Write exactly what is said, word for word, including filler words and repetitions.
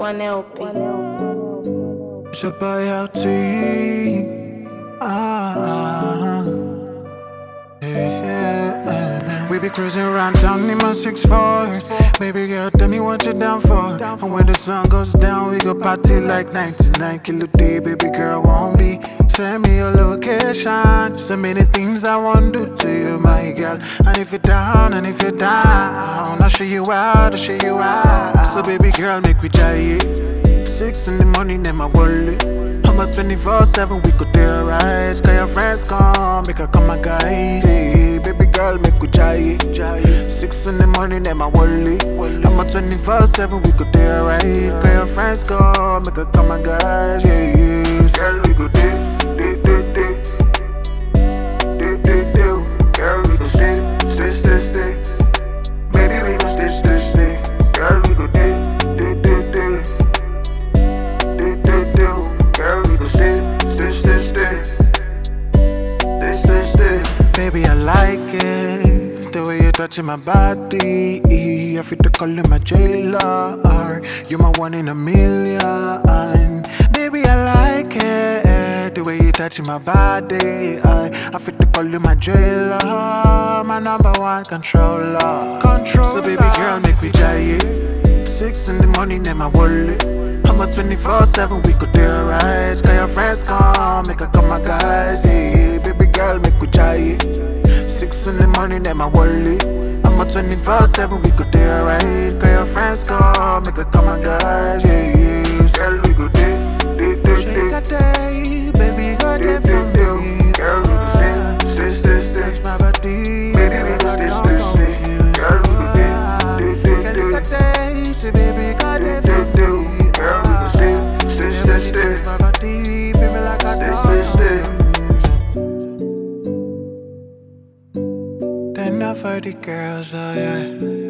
one L P. Je royalty. Ah, yeah, yeah. We be cruising around town in my six four. Baby girl, tell me what you down for. And when the sun goes down, we go party like ninety-nine kilo day. Baby girl, won't be. Send me your location. So many things I want to do to you, my girl. And if you're down, and if you're down, I'll show you out, I'll show you out. So baby girl, make we giant. Six in the morning, then my wallet. I'm up twenty-four seven, we could do it right. Cause your friends come, make her come my guy. Hey, baby girl, make we giant. Six in the morning, then my wallet. I'm up twenty-four seven, we could do it right. Cause your friends come, make her come my guy. Yeah, yeah. Girl, we could do. Girl, we gon' stay, stay, stay, stay. Baby, we gon' stay, stay, stay. Girl, we gon' stay, stay, stay, stay. Stay, stay, stay. Girl, we gon' stay, stay, stay, stay. Stay, stay, stay. Baby, I like it, the way you're touching my body. I feel to call you my jailer. You're my one in a million. Baby, I like it, the way you touching my body. I, I feel to call you my jailer, my number one controller. Controller. So baby girl, make we giant. Six in the morning, then my wallet. I'm up twenty-four seven, we could do it right. Cause your friends come, make her come my guys. Yeah, baby girl, make we giant. Six in the morning, then my wallet. I'm up twenty-four seven, we could do it right. Cause your friends come, make her come my guys. Yeah, yeah. Girl, we go day. Shake a day, baby, go there for me. Girl, we stay, stay, stay, stay. Touch my body, baby, I got no confused. Girl, we stay, stay, stay, stay. Say, baby, go there for me. Girl, we stay, stay, stay, stay. Touch my body, baby, like I got no confused. Then I for the girls, oh yeah.